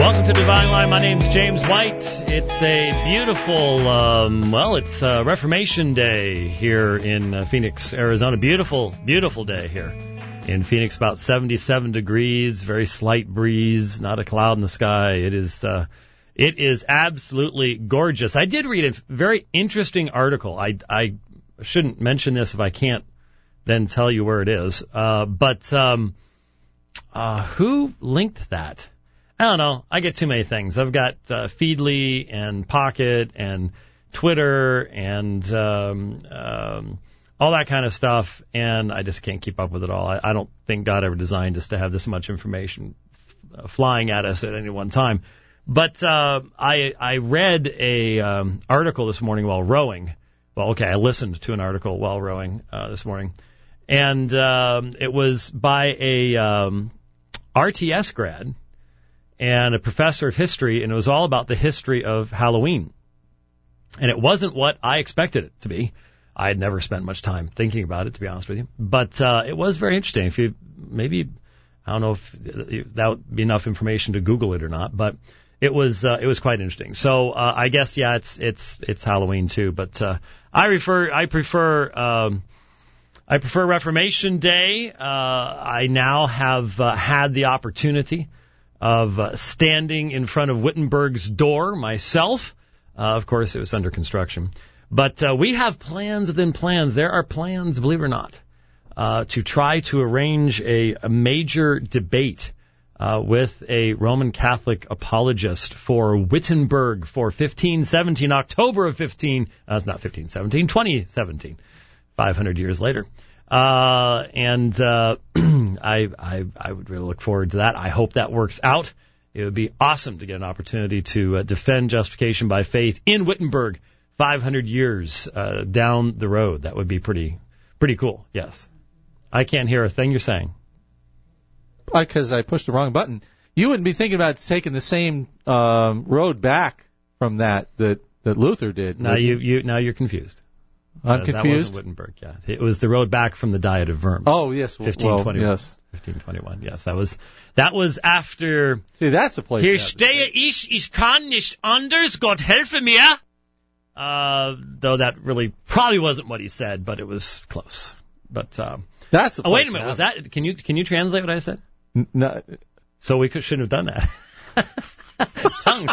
Welcome to Divine Line. My name's James White. It's a beautiful, it's Reformation Day here in Phoenix, Arizona. Beautiful, beautiful day here in Phoenix. About 77 degrees, very slight breeze, not a cloud in the sky. It is absolutely gorgeous. I did read a very interesting article. I shouldn't mention this if I can't then tell you where it is. But who linked that? I don't know. I get too many things. I've got Feedly and Pocket and Twitter and all that kind of stuff, and I just can't keep up with it all. I don't think God ever designed us to have this much information flying at us at any one time. But I read a article this morning while rowing. Well, okay, I listened to an article while rowing this morning, and it was by a RTS grad and a professor of history, and it was all about the history of Halloween. And it wasn't what I expected it to be. I had never spent much time thinking about it, to be honest with you. But it was very interesting. If you maybe, I don't know if that would be enough information to Google it or not, but it was quite interesting. So I guess it's Halloween too. But I prefer Reformation Day. I now have had the opportunity of standing in front of Wittenberg's door myself. Of course, it was under construction. But we have plans within plans. There are plans, believe it or not, to try to arrange a major debate with a Roman Catholic apologist for Wittenberg for 1517, October of 2017, 500 years later. I would really look forward to that. I hope that works out. It would be awesome to get an opportunity to defend justification by faith in Wittenberg 500 years down the road. That would be pretty cool, yes. I can't hear a thing you're saying. Because I pushed the wrong button. You wouldn't be thinking about taking the same road back from that Luther did. Now you're confused. I'm confused. That wasn't Wittenberg, yeah. It was the road back from the Diet of Worms. Oh, yes. 1521. Well, yes. 1521, yes. That was after... See, that's a place... Hier stehe ich kann nicht anders, Gott helfe mir. Though that really probably wasn't what he said, but it was close. But that's a place. Oh, wait a minute. Was that... Can you translate what I said? No. So we shouldn't have done that. Tongues.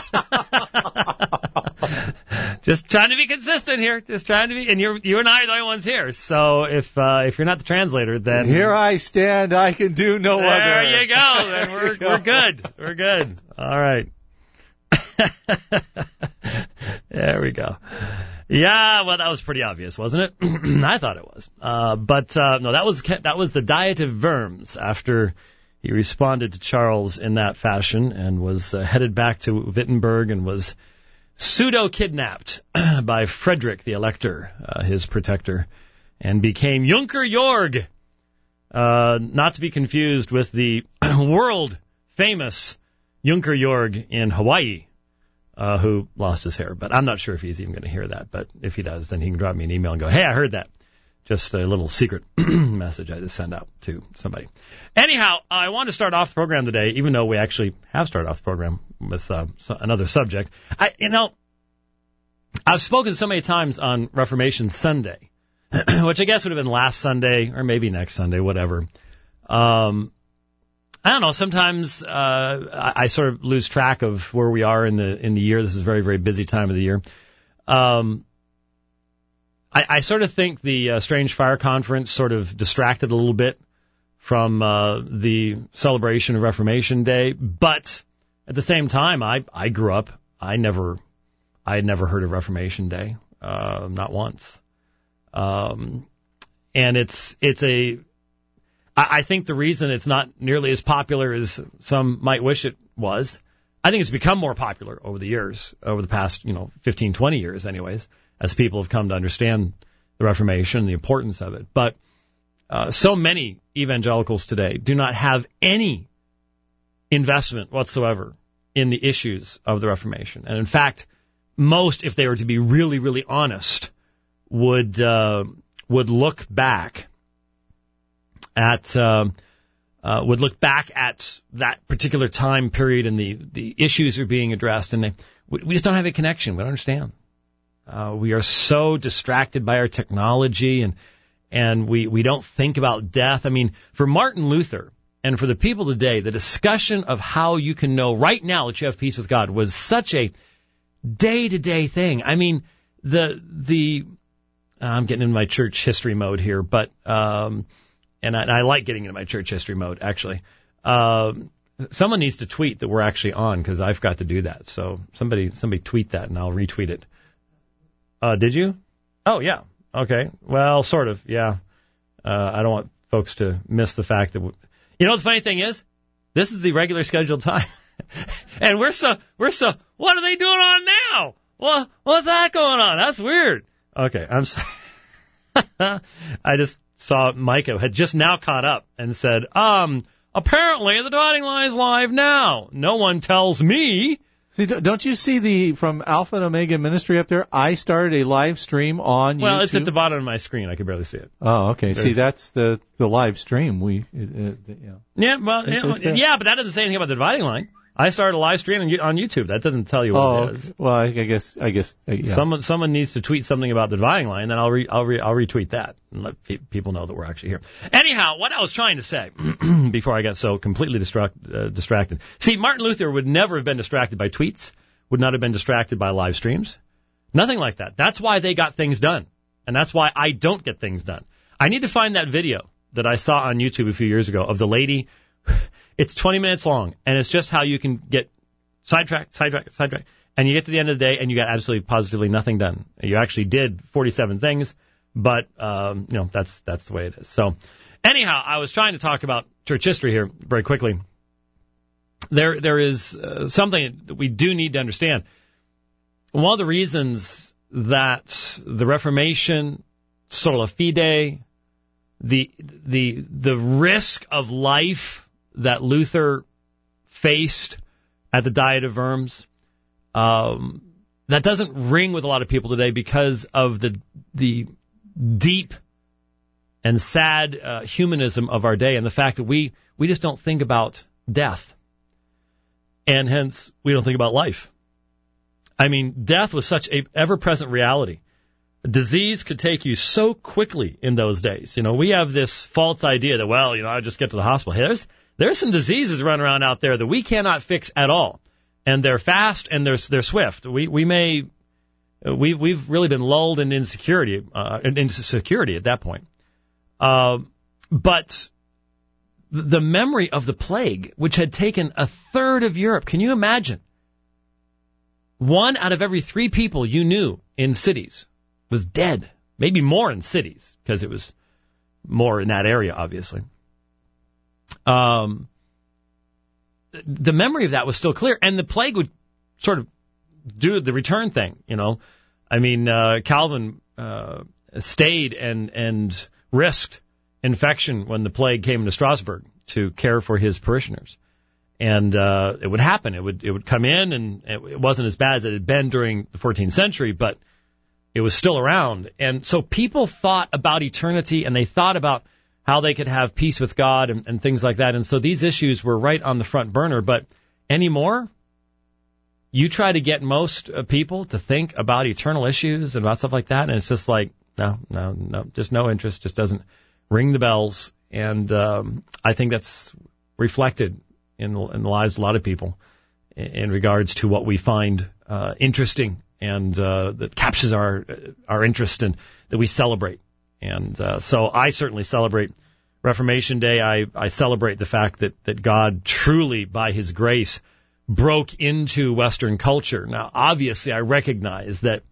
Just trying to be consistent here. Just trying to be, and you and I are the only ones here. So if you're not the translator, then here I stand. I can do no other. There you go. Then we're good. We're good. All right. There we go. Yeah. Well, that was pretty obvious, wasn't it? I thought it was. But no, that was the Diet of Worms after he responded to Charles in that fashion and was headed back to Wittenberg and was pseudo-kidnapped by Frederick the Elector, his protector, and became Junker Jorg, not to be confused with the world-famous Junker Jorg in Hawaii, who lost his hair. But I'm not sure if he's even going to hear that. But if he does, then he can drop me an email and go, hey, I heard that. Just a little secret message I just sent out to somebody. Anyhow, I want to start off the program today, even though we actually have started off the program with another subject. I've spoken so many times on Reformation Sunday, which I guess would have been last Sunday or maybe next Sunday, whatever. I don't know. Sometimes I sort of lose track of where we are in the year. This is a very, very busy time of the year. I sort of think the Strange Fire Conference sort of distracted a little bit from the celebration of Reformation Day, but at the same time, I grew up. I had never heard of Reformation Day, not once. And I think the reason it's not nearly as popular as some might wish it was, I think it's become more popular over the years, over the past 15, 20 years, anyways, as people have come to understand the Reformation and the importance of it. But so many evangelicals today do not have any investment whatsoever in the issues of the Reformation. And in fact, most, if they were to be really, really honest, would look back at would look back at that particular time period and the issues are being addressed, and we just don't have a connection. We don't understand. We are so distracted by our technology, and we don't think about death. I mean, for Martin Luther and for the people today, the discussion of how you can know right now that you have peace with God was such a day-to-day thing. I mean, I'm getting into my church history mode here, but and I like getting into my church history mode, actually. Someone needs to tweet that we're actually on, because I've got to do that. So somebody tweet that, and I'll retweet it. Did you? Oh, yeah. Okay. Well, sort of, yeah. I don't want folks to miss the fact that... You know what the funny thing is? This is the regular scheduled time. And we're so... What are they doing on now? Well, what's that going on? That's weird. Okay, I'm sorry. I just saw Micah had just now caught up and said, apparently the Dividing Line is live now. No one tells me. See, don't you see from Alpha and Omega Ministry up there? I started a live stream on YouTube. Well, it's at the bottom of my screen. I can barely see it. Oh, okay. See, that's the live stream. Yeah, well, yeah, but that doesn't say anything about the Dividing Line. I started a live stream on YouTube. That doesn't tell you what it is. Well, I guess. Yeah. Someone needs to tweet something about the Dividing Line, then I'll retweet that and let people know that we're actually here. Anyhow, what I was trying to say before I got so completely distracted. See, Martin Luther would never have been distracted by tweets, would not have been distracted by live streams, nothing like that. That's why they got things done, and that's why I don't get things done. I need to find that video that I saw on YouTube a few years ago of the lady. It's 20 minutes long, and it's just how you can get sidetracked, and you get to the end of the day, and you got absolutely, positively nothing done. You actually did 47 things, but that's the way it is. So, anyhow, I was trying to talk about church history here very quickly. There is something that we do need to understand. One of the reasons that the Reformation, sola fide, the risk of life that Luther faced at the Diet of Worms, that doesn't ring with a lot of people today because of the deep and sad humanism of our day, and the fact that we just don't think about death, and hence we don't think about life. I mean, death was such a ever-present reality. Disease could take you so quickly in those days. You know, we have this false idea that, well, I just get to the hospital. Hey, there's some diseases running around out there that we cannot fix at all, and they're fast and they're swift. We've really been lulled into insecurity at that point. But the memory of the plague, which had taken a third of Europe, can you imagine? 1 out of every 3 people you knew in cities was dead. Maybe more in cities, because it was more in that area, obviously. The memory of that was still clear, and the plague would sort of do the return thing, I mean, Calvin stayed and risked infection when the plague came to Strasbourg to care for his parishioners. And it would happen. It would come in, and it wasn't as bad as it had been during the 14th century, but it was still around. And so people thought about eternity, and they thought about how they could have peace with God and things like that. And so these issues were right on the front burner. But anymore, you try to get most people to think about eternal issues and about stuff like that, and it's just like, no, just no interest, just doesn't ring the bells. And I think that's reflected in the lives of a lot of people in regards to what we find interesting and that captures our interest and that we celebrate. And so I certainly celebrate Reformation Day. I celebrate the fact that God truly, by His grace, broke into Western culture. Now, obviously, I recognize that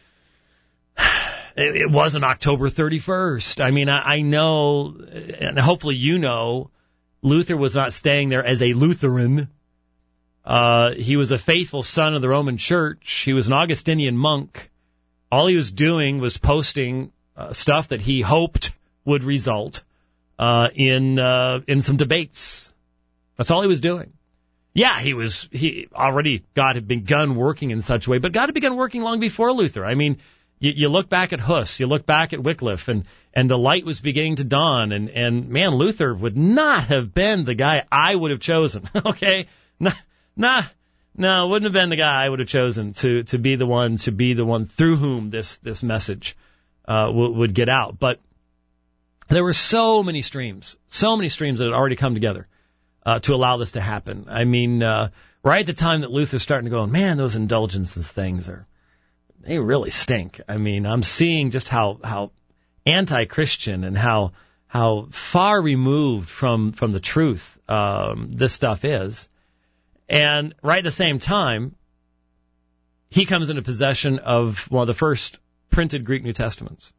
it wasn't October 31st. I mean, I know, and hopefully you know, Luther was not staying there as a Lutheran. He was a faithful son of the Roman Church. He was an Augustinian monk. All he was doing was posting stuff that he hoped would result in some debates. That's all he was doing. Yeah, God had begun working in such a way, but God had begun working long before Luther. I mean, you look back at Hus, you look back at Wycliffe, and the light was beginning to dawn, and man, Luther would not have been the guy I would have chosen, okay? No, wouldn't have been the guy I would have chosen to be the one through whom this message would get out. But there were so many streams that had already come together to allow this to happen. I mean, right at the time that Luther's starting to go, man, those indulgences things they really stink. I mean, I'm seeing just how anti-Christian and how far removed from the truth this stuff is. And right at the same time, he comes into possession of one of the first printed Greek New Testaments.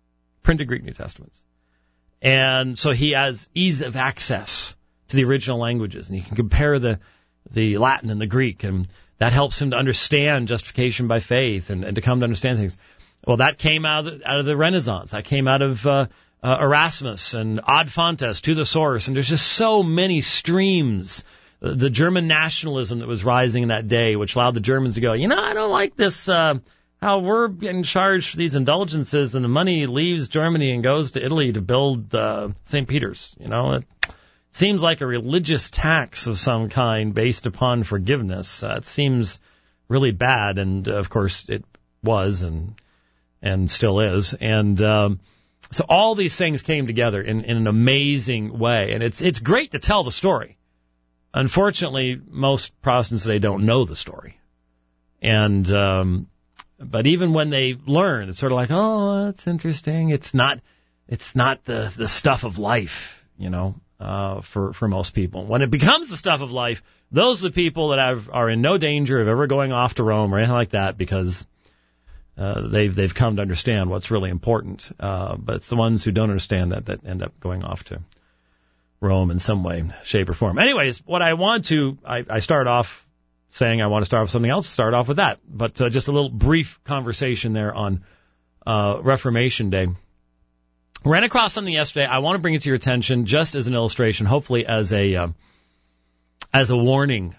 And so he has ease of access to the original languages, and he can compare the Latin and the Greek, and that helps him to understand justification by faith and to come to understand things. Well, that came out of the Renaissance. That came out of Erasmus and Ad Fontes, to the source, and there's just so many streams. The German nationalism that was rising in that day, which allowed the Germans to go, I don't like this, how we're getting charged for these indulgences, and the money leaves Germany and goes to Italy to build St. Peter's. It seems like a religious tax of some kind based upon forgiveness. It seems really bad, and of course it was and still is. And so all these things came together in an amazing way, and it's great to tell the story. Unfortunately, most Protestants today don't know the story. And but even when they learn, it's sort of like, oh, that's interesting. It's not the stuff of life, for most people. When it becomes the stuff of life, those are the people that are in no danger of ever going off to Rome or anything like that, because they've come to understand what's really important. But it's the ones who don't understand that end up going off to Rome in some way, shape, or form. Anyways, what I want to, I start off saying I want to start with something else, start off with that. But just a little brief conversation there on Reformation Day. Ran across something yesterday. I want to bring it to your attention just as an illustration, hopefully as a warning.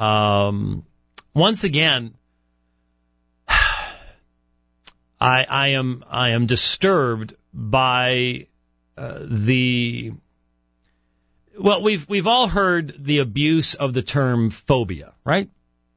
Once again, I am disturbed by well, we've all heard the abuse of the term phobia, right?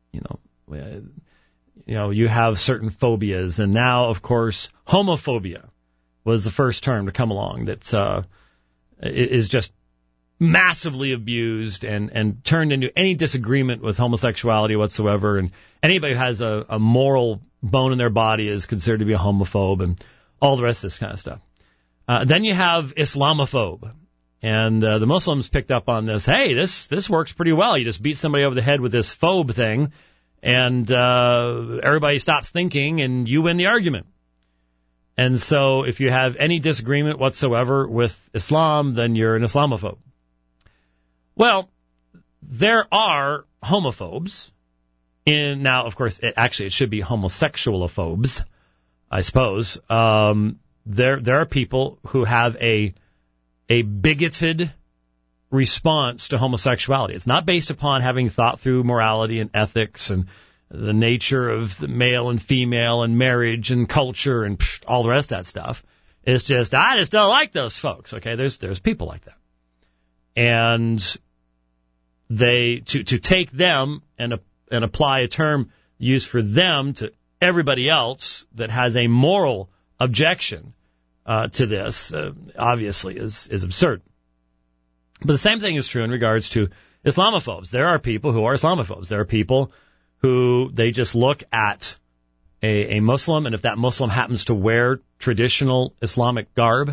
You have certain phobias, and now, of course, homophobia was the first term to come along that is just massively abused and turned into any disagreement with homosexuality whatsoever, and anybody who has a moral bone in their body is considered to be a homophobe, and all the rest of this kind of stuff. Then you have Islamophobe. And the Muslims picked up on this. Hey, this works pretty well. You just beat somebody over the head with this phobe thing, and everybody stops thinking, and you win the argument. And so if you have any disagreement whatsoever with Islam, then you're an Islamophobe. Well, there are homophobes. Now, of course, it should be homosexualophobes, I suppose. There are people who have a bigoted response to homosexuality. It's not based upon having thought through morality and ethics and the nature of the male and female and marriage and culture and all the rest of that stuff. It's just, I just don't like those folks. Okay, there's people like that. And they to take them and apply a term used for them to everybody else that has a moral objection to this, obviously, is absurd. But the same thing is true in regards to Islamophobes. There are people who are Islamophobes. There are people who they just look at a Muslim, and if that Muslim happens to wear traditional Islamic garb,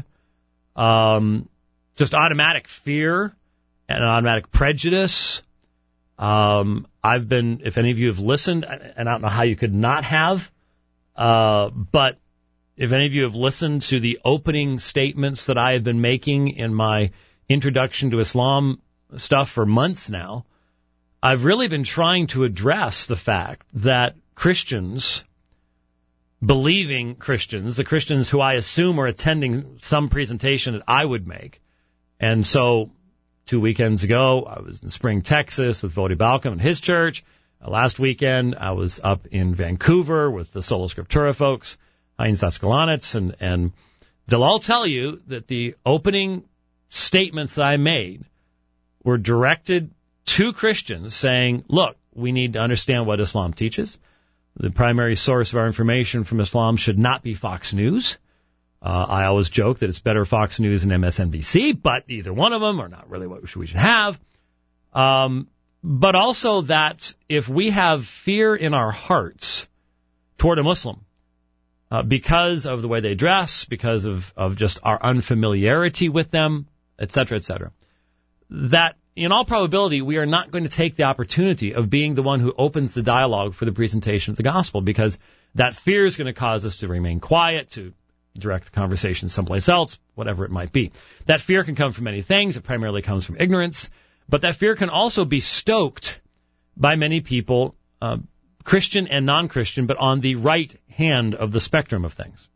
just automatic fear and automatic prejudice. I've been, if any of you have listened, and I don't know how you could not have, but if any of you have listened to the opening statements that I have been making in my introduction to Islam stuff for months now, I've really been trying to address the fact that Christians, believing Christians, the Christians who I assume are attending some presentation that I would make, and so 2 weekends ago I was in Spring, Texas with Vodi Balcom and his church. Last weekend I was up in Vancouver with the Sola Scriptura folks. Heinz Ascalonitz, and they'll all tell you that the opening statements that I made were directed to Christians saying, look, we need to understand what Islam teaches. The primary source of our information from Islam should not be Fox News. I always joke that it's better Fox News and MSNBC, but either one of them are not really what we should have. But also that if we have fear in our hearts toward a Muslim, because of the way they dress, because of just our unfamiliarity with them, etc., that in all probability we are not going to take the opportunity of being the one who opens the dialogue for the presentation of the gospel, because that fear is going to cause us to remain quiet, to direct the conversation someplace else, whatever it might be. That fear can come from many things. It primarily comes from ignorance, but that fear can also be stoked by many people, Christian and non-Christian, but on the right hand of the spectrum of things.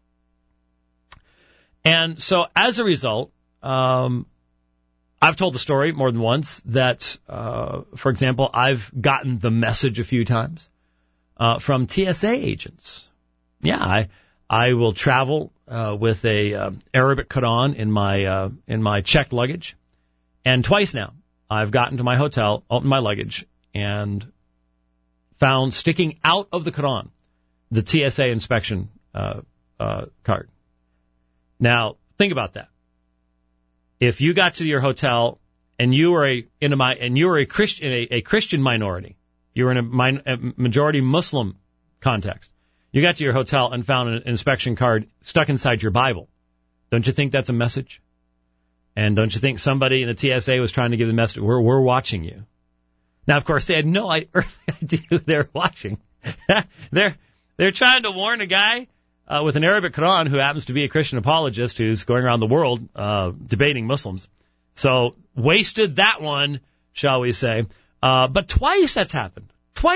And so as a result, I've told the story more than once that, for example, I've gotten the message a few times from TSA agents. Yeah, I will travel with a Arabic Quran in my checked luggage, and twice now I've gotten to my hotel, opened my luggage, and found sticking out of the Quran the TSA inspection card. Now, think about that. If you got to your hotel and you were a Christian minority, you were in a majority Muslim context, you got to your hotel and found an inspection card stuck inside your Bible, don't you think that's a message? And don't you think somebody in the TSA was trying to give the message, we're watching you? Now, of course, they had no earthly idea who they were watching. They're trying to warn a guy with an Arabic Quran who happens to be a Christian apologist who's going around the world debating Muslims. So wasted that one, shall we say. But twice that's happened.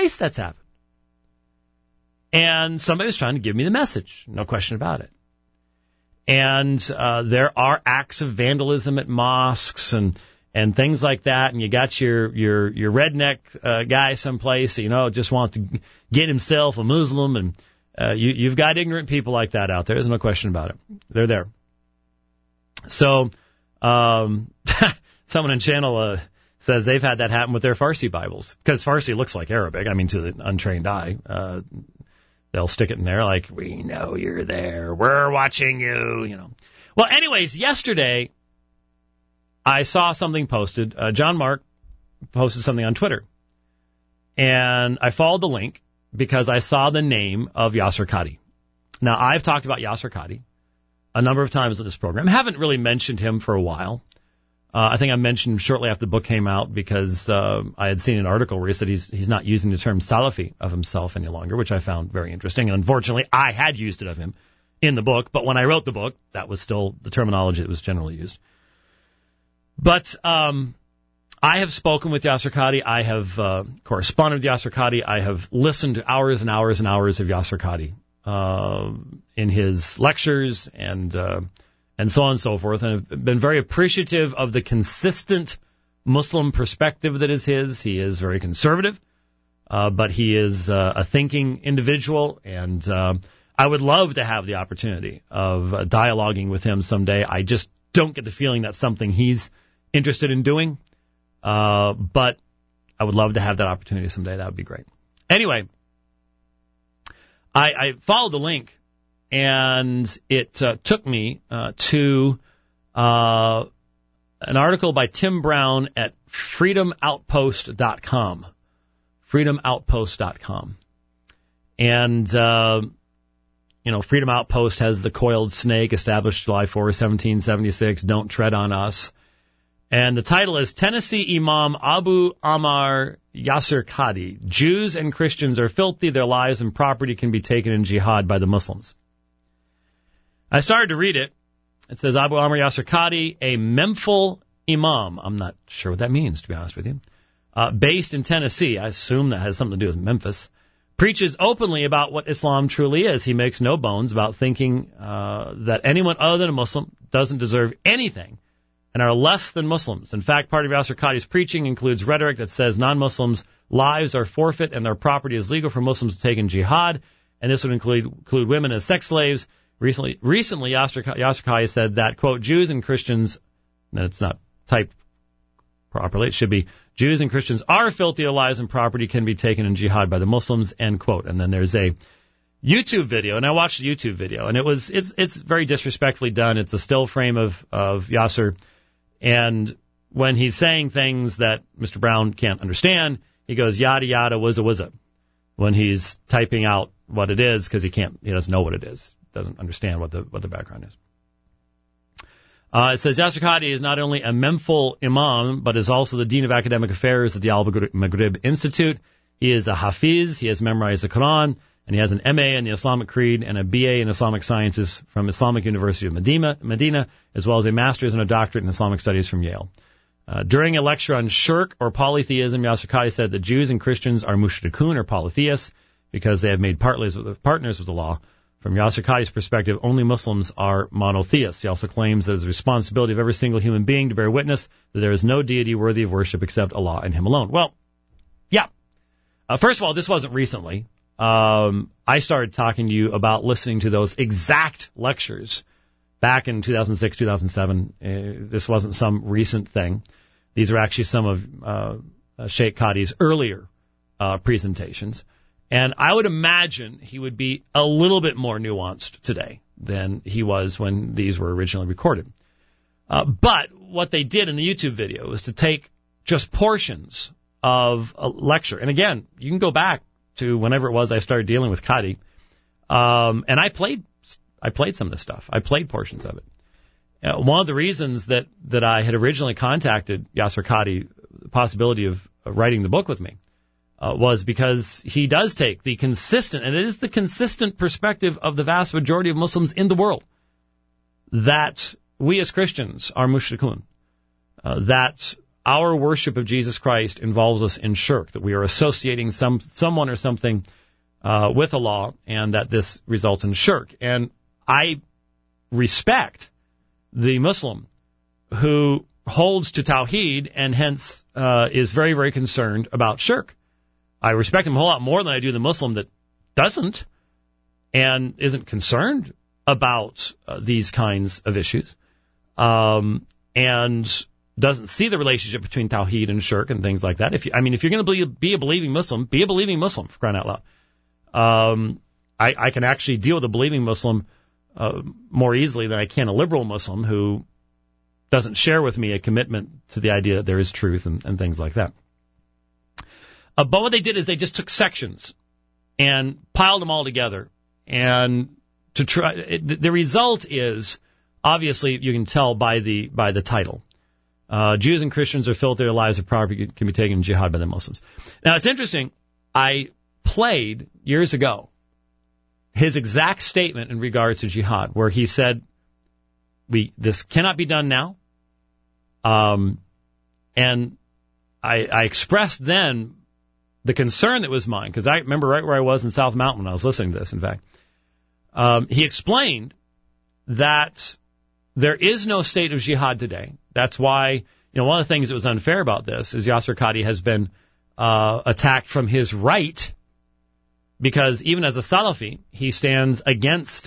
And somebody was trying to give me the message. No question about it. And there are acts of vandalism at mosques and things like that. And you got your redneck guy someplace, just wants to get himself a Muslim, and you've got ignorant people like that out there. There's no question about it. They're there. So someone on channel says they've had that happen with their Farsi Bibles, because Farsi looks like Arabic. I mean, to the untrained eye. They'll stick it in there like, we know you're there. We're watching you, Well, anyways, yesterday I saw something posted. John Mark posted something on Twitter. And I followed the link because I saw the name of Yasir Qadhi. Now, I've talked about Yasir Qadhi a number of times in this program. I haven't really mentioned him for a while. I think I mentioned him shortly after the book came out because I had seen an article where he said he's not using the term Salafi of himself any longer, which I found very interesting. And unfortunately, I had used it of him in the book. But when I wrote the book, that was still the terminology that was generally used. But I have spoken with Yasir Qadhi. I have corresponded with Yasir Qadhi. I have listened to hours and hours and hours of Yasir Qadhi in his lectures and so on and so forth, and have been very appreciative of the consistent Muslim perspective that is his. He is very conservative, but he is a thinking individual, and I would love to have the opportunity of dialoguing with him someday. I just don't get the feeling that's something he's interested in doing, but I would love to have that opportunity someday. That would be great. Anyway, I followed the link, and it took me to an article by Tim Brown at freedomoutpost.com. Freedomoutpost.com. And, Freedom Outpost has the coiled snake established July 4, 1776, Don't Tread on Us. And the title is Tennessee Imam Abu Ammar Yasir Qadhi. Jews and Christians are filthy. Their lives and property can be taken in jihad by the Muslims. I started to read it. It says Abu Ammar Yasir Qadhi, a Memphil Imam. I'm not sure what that means, to be honest with you. Based in Tennessee. I assume that has something to do with Memphis. Preaches openly about what Islam truly is. He makes no bones about thinking that anyone other than a Muslim doesn't deserve anything and are less than Muslims. In fact, part of Yasir Qadhi's preaching includes rhetoric that says non-Muslims' lives are forfeit and their property is legal for Muslims to take in jihad, and this would include women as sex slaves. Recently, Yasser Qadhi said that, quote, Jews and Christians, and it's not typed properly, it should be, Jews and Christians are filthy, their lives and property can be taken in jihad by the Muslims, end quote. And then there's a YouTube video, and I watched the YouTube video, and it's very disrespectfully done. It's a still frame of Yasser, and when he's saying things that Mr. Brown can't understand, he goes yada yada wizza when he's typing out what it is, because he doesn't know what it is, doesn't understand what the background is. It says Yasser Qadhi is not only a Memphil Imam, but is also the Dean of Academic Affairs at the Al-Maghrib Institute. He is a Hafiz, he has memorized the Quran, and he has an MA in the Islamic Creed and a BA in Islamic Sciences from Islamic University of Medina, as well as a master's and a doctorate in Islamic Studies from Yale. During a lecture on shirk or polytheism, Yasser Qadhi said that Jews and Christians are mushrikun or polytheists because they have made partners with the law. From Yasser Qadhi's perspective, only Muslims are monotheists. He also claims that it is the responsibility of every single human being to bear witness that there is no deity worthy of worship except Allah and Him alone. Well, yeah. First of all, this wasn't recently. I started talking to you about listening to those exact lectures back in 2006, 2007. This wasn't some recent thing. These are actually some of Sheikh Qadhi's earlier presentations. And I would imagine he would be a little bit more nuanced today than he was when these were originally recorded. But what they did in the YouTube video was to take just portions of a lecture. And again, you can go back to whenever it was I started dealing with Qadhi. And I played some of this stuff. I played portions of it. One of the reasons that I had originally contacted Yasser Qadhi, the possibility of writing the book with me, was because he does take the consistent, and it is the consistent perspective of the vast majority of Muslims in the world, that we as Christians are mushrikun, that our worship of Jesus Christ involves us in shirk, that we are associating someone or something with Allah, and that this results in shirk. And I respect the Muslim who holds to Tawheed and hence is very, very concerned about shirk. I respect him a whole lot more than I do the Muslim that doesn't and isn't concerned about these kinds of issues and doesn't see the relationship between Tawheed and shirk and things like that. If you're going to be a believing Muslim, be a believing Muslim, for crying out loud. I can actually deal with a believing Muslim more easily than I can a liberal Muslim who doesn't share with me a commitment to the idea that there is truth and things like that. But what they did is they just took sections and piled them all together. And the result is, obviously, you can tell by the title. Jews and Christians are filthy, their lives of property can be taken in jihad by the Muslims. Now, it's interesting. I played, years ago, his exact statement in regards to jihad, where he said, this cannot be done now. And I expressed then the concern that was mine, because I remember right where I was in South Mountain when I was listening to this, in fact. He explained that there is no state of jihad today. That's why, one of the things that was unfair about this is Yasser Qadhi has been attacked from his right, because even as a Salafi, he stands against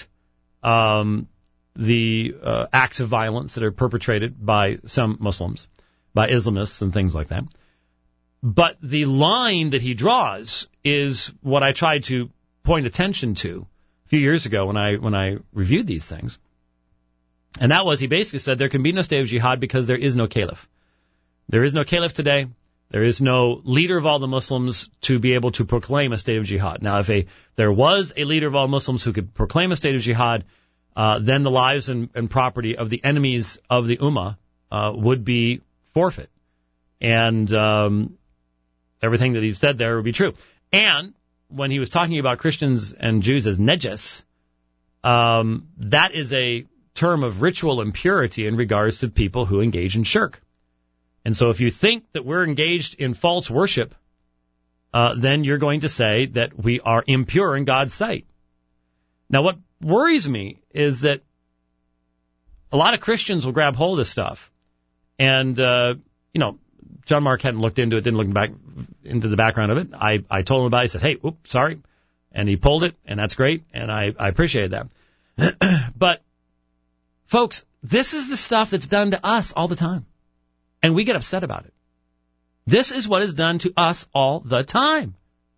the acts of violence that are perpetrated by some Muslims, by Islamists and things like that. But the line that he draws is what I tried to point attention to a few years ago when I reviewed these things. And that was, he basically said there can be no state of jihad because there is no caliph. There is no caliph today. There is no leader of all the Muslims to be able to proclaim a state of jihad. Now, if there was a leader of all Muslims who could proclaim a state of jihad, then the lives and property of the enemies of the Ummah would be forfeit. And everything that he said there would be true. And when he was talking about Christians and Jews as nejas, that is a term of ritual impurity in regards to people who engage in shirk. And so if you think that we're engaged in false worship, then you're going to say that we are impure in God's sight. Now, what worries me is that a lot of Christians will grab hold of this stuff. And, John Mark hadn't looked into it, didn't look back into the background of it. I told him about it. I said, hey, oops, sorry. And he pulled it, and that's great, and I appreciate that. But, folks, this is the stuff that's done to us all the time. And we get upset about it. This is what is done to us all the time.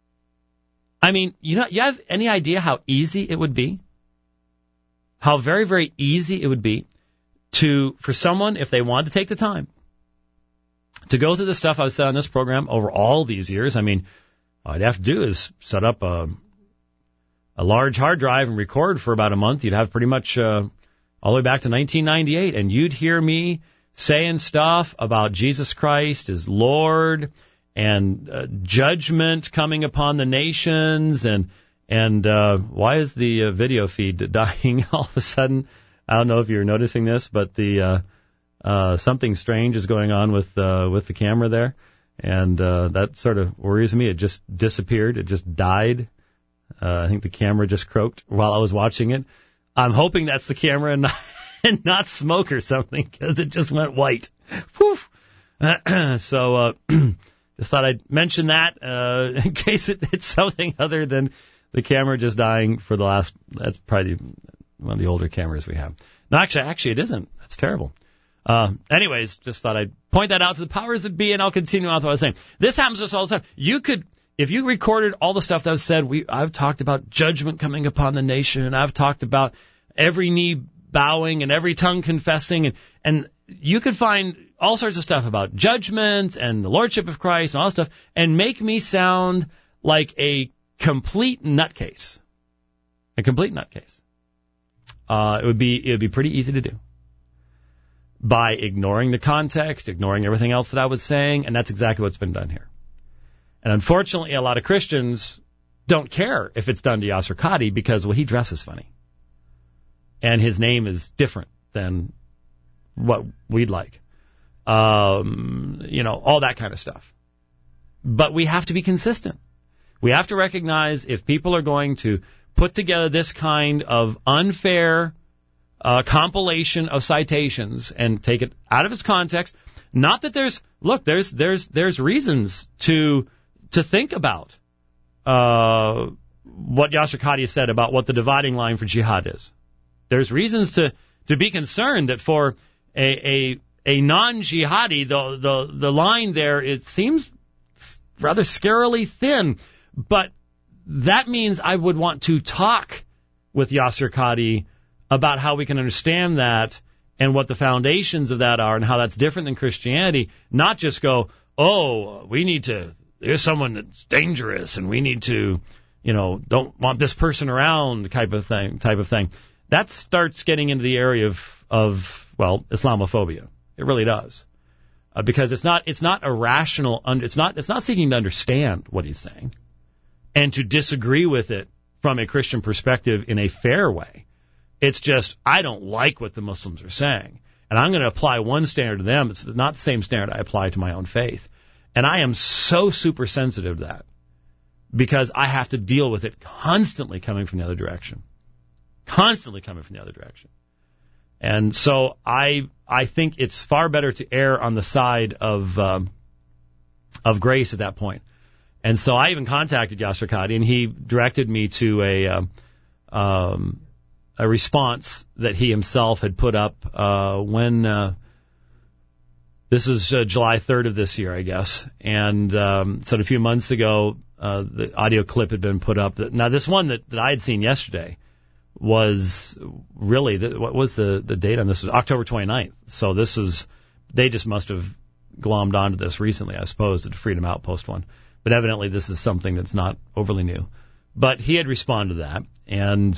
I mean, you have any idea how easy it would be? How very, very easy it would be for someone, if they wanted to take the time, to go through the stuff I've said on this program over all these years. I mean, all I'd have to do is set up a large hard drive and record for about a month. You'd have pretty much all the way back to 1998, and you'd hear me saying stuff about Jesus Christ as Lord and judgment coming upon the nations, and why is the video feed dying all of a sudden? I don't know if you're noticing this, but the something strange is going on with the camera there, and that sort of worries me. It just disappeared. It just died. I think the camera just croaked while I was watching it. I'm hoping that's the camera and not smoke or something, because it just went white. Whew. So just thought I'd mention that in case it's something other than the camera just dying for the last. That's probably one of the older cameras we have. No, actually, it isn't. That's terrible. Anyways, just thought I'd point that out to the powers that be, and I'll continue on with what I was saying. This happens to us all the time. You could, if you recorded all the stuff that I've said, I've talked about judgment coming upon the nation. I've talked about every knee bowing and every tongue confessing, and you could find all sorts of stuff about judgment and the lordship of Christ and all that stuff, and make me sound like a complete nutcase. A complete nutcase. It would be pretty easy to do by ignoring the context, ignoring everything else that I was saying, and that's exactly what's been done here. And unfortunately, a lot of Christians don't care if it's done to Yasser Qadhi because, well, he dresses funny. And his name is different than what we'd like. All that kind of stuff. But we have to be consistent. We have to recognize if people are going to put together this kind of unfair compilation of citations and take it out of its context, not that there's reasons to think about what Yasser Qadhi said about what the dividing line for jihad is. There's reasons to be concerned that for a non-jihadi, the line there, it seems rather scarily thin. But that means I would want to talk with Yasser Qadhi about how we can understand that and what the foundations of that are and how that's different than Christianity, not just go, there's someone that's dangerous and we need to, don't want this person around type of thing. That starts getting into the area of Islamophobia. It really does. Because it's not irrational, it's not seeking to understand what he's saying and to disagree with it from a Christian perspective in a fair way. It's just, I don't like what the Muslims are saying, and I'm going to apply one standard to them. It's not the same standard I apply to my own faith. And I am so super sensitive to that because I have to deal with it constantly coming from the other direction. And so I think it's far better to err on the side of grace at that point. And so I even contacted Yasser Qadhi, and he directed me to a response that he himself had put up when this was July 3rd of this year, I guess. And so a few months ago, the audio clip had been put up. Now, this one that I had seen yesterday was really, what was the date on this? It was October 29th. So they just must have glommed onto this recently, I suppose, the Freedom Outpost one. But evidently this is something that's not overly new. But he had responded to that, and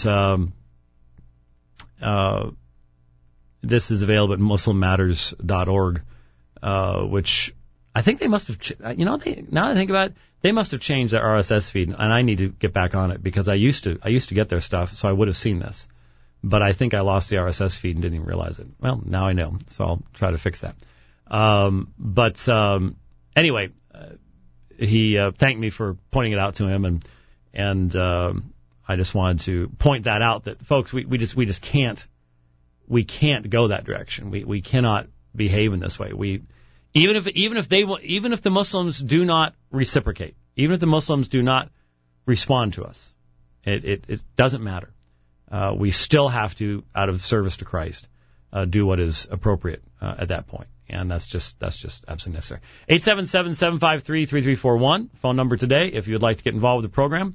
this is available at muslimmatters.org, which I think they must have, now that I think about it, they must have changed their RSS feed, and I need to get back on it because I used to get their stuff, so I would have seen this. But I think I lost the RSS feed and didn't even realize it. Well, now I know, so I'll try to fix that. Anyway, he thanked me for pointing it out to him, and I just wanted to point that out, that folks, we just can't go that direction. We cannot behave in this way. Even if the Muslims do not reciprocate, even if the Muslims do not respond to us, It doesn't matter. We still have to, out of service to Christ, do what is appropriate at that point. And that's just absolutely necessary. 877-753-3341, phone number today, if you would like to get involved with the program.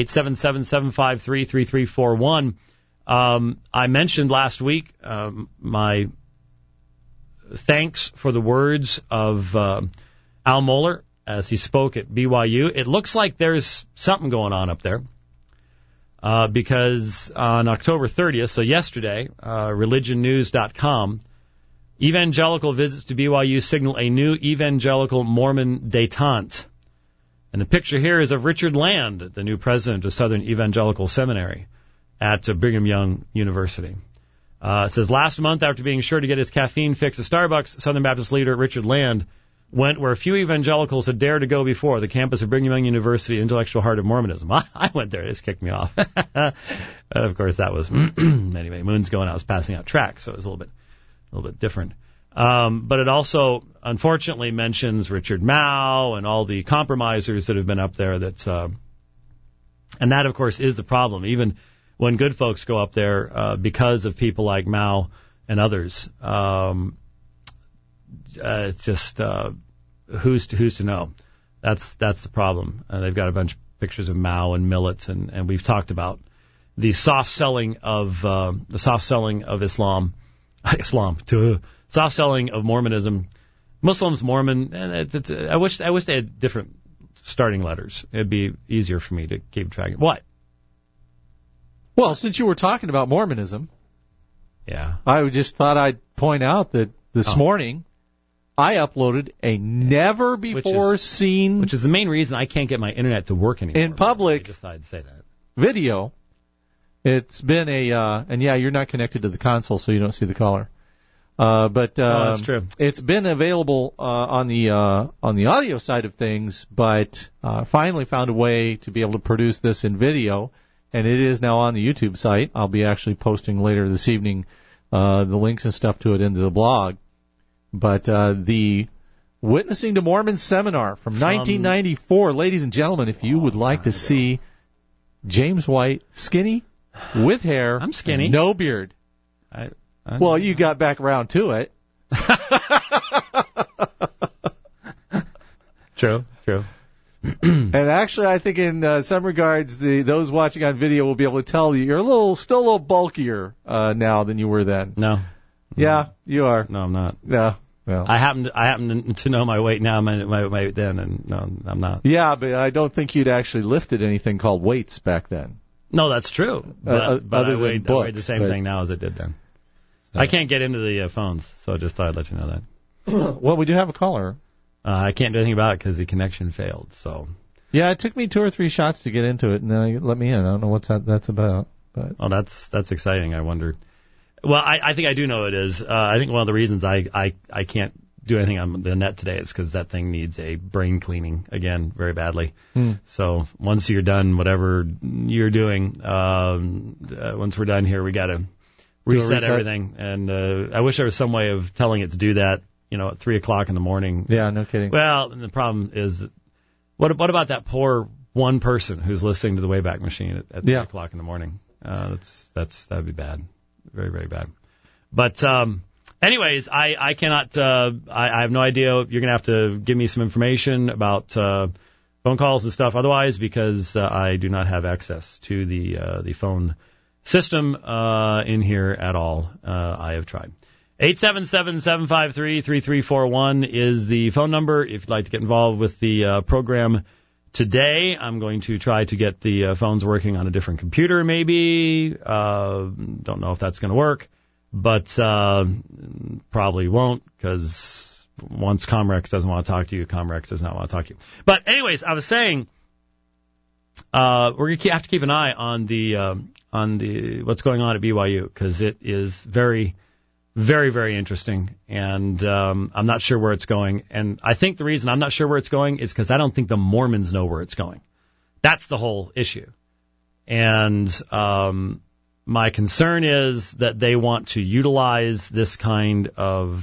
877-753-3341. I mentioned last week my thanks for the words of Al Mohler as he spoke at BYU. It looks like there's something going on up there because on October 30th, so yesterday, religionnews.com, evangelical visits to BYU signal a new evangelical Mormon détente. And the picture here is of Richard Land, the new president of Southern Evangelical Seminary at Brigham Young University. It says, last month, after being sure to get his caffeine fix at Starbucks, Southern Baptist leader Richard Land went where few evangelicals had dared to go before, the campus of Brigham Young University, intellectual heart of Mormonism. I went there. It just kicked me off. Of course, that was many moons ago, and I was passing out tracts, so it was a little bit different. But it also, unfortunately, mentions Richard Mao and all the compromisers that have been up there. And that, of course, is the problem. Even when good folks go up there, because of people like Mao and others, it's just who's to know. That's the problem. They've got a bunch of pictures of Mao and millets, and we've talked about the soft selling of Islam, soft selling of Mormonism, Muslims, Mormon. And I wish they had different starting letters. It'd be easier for me to keep track of. What? Well, since you were talking about Mormonism, yeah, I just thought I'd point out that this morning I uploaded a never-before-seen... Which is the main reason I can't get my internet to work anymore. In public... I just thought I'd say that. Video. It's been and yeah, you're not connected to the console, so you don't see the caller. That's true. It's been available on the audio side of things, but finally found a way to be able to produce this in video, and it is now on the YouTube site. I'll be actually posting later this evening the links and stuff to it into the blog. But the Witnessing to Mormons seminar from 1994, ladies and gentlemen, if you would like to see James White skinny, with hair, I'm skinny, no beard. Well, you got back around to it. True. And actually, I think in some regards, those watching on video will be able to tell you're still a little bulkier now than you were then. No. Yeah, you are. No, I'm not. No. Well. I happen to know my weight now, my weight then, and no, I'm not. Yeah, but I don't think you'd actually lifted anything called weights back then. No, that's true. But I weigh the same thing now as I did then. So. I can't get into the phones, so I just thought I'd let you know that. Well, we do have a caller. I can't do anything about it because the connection failed. So. Yeah, it took me 2 or 3 shots to get into it, and then they let me in. I don't know what that's about. But. Oh, that's exciting. I wonder. Well, I think I do know it is. I think one of the reasons I can't do anything on the net today is because that thing needs a brain cleaning again very badly. So once you're done whatever you're doing, once we're done here, we got to reset everything. And I wish there was some way of telling it to do that, at 3 o'clock in the morning. Yeah, no kidding. Well, the problem is, what about that poor one person who's listening to the Wayback Machine at 3 o'clock in the morning? That'd be bad. Very, very bad. But anyways, I cannot, I have no idea. You're going to have to give me some information about phone calls and stuff otherwise, because I do not have access to the phone system in here at all. I have tried. 877-753-3341 is the phone number if you'd like to get involved with the program today. I'm going to try to get the phones working on a different computer, maybe. Don't know if that's going to work, but probably won't, because once Comrex doesn't want to talk to you, Comrex does not want to talk to you. But anyways, I was saying we're going to have to keep an eye on the what's going on at BYU, because it is very, very, very interesting, and I'm not sure where it's going. And I think the reason I'm not sure where it's going is because I don't think the Mormons know where it's going. That's the whole issue. And my concern is that they want to utilize this kind of